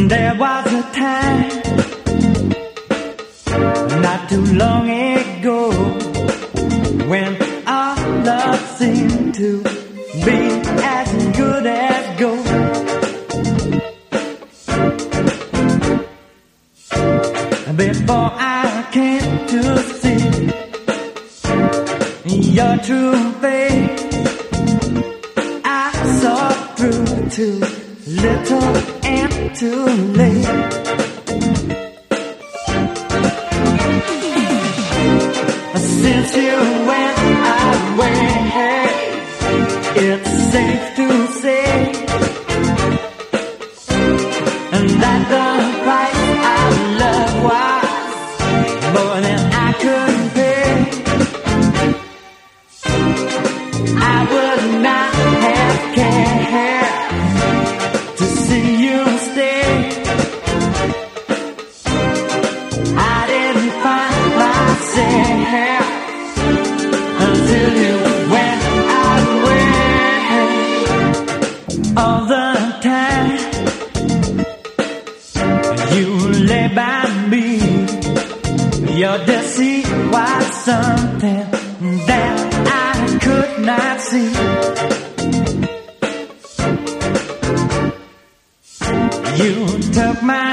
There was a time not too long ago when our love seemed to be as good as gold. Before I came to see your true face, I saw through too little and too late. Since you went away, it's safe to say that the price of love was more than I could pay. I would not have cared to see you stay. I didn't find myself until you went away. All the time you lay by me, your deceit was something that I could not see. You took my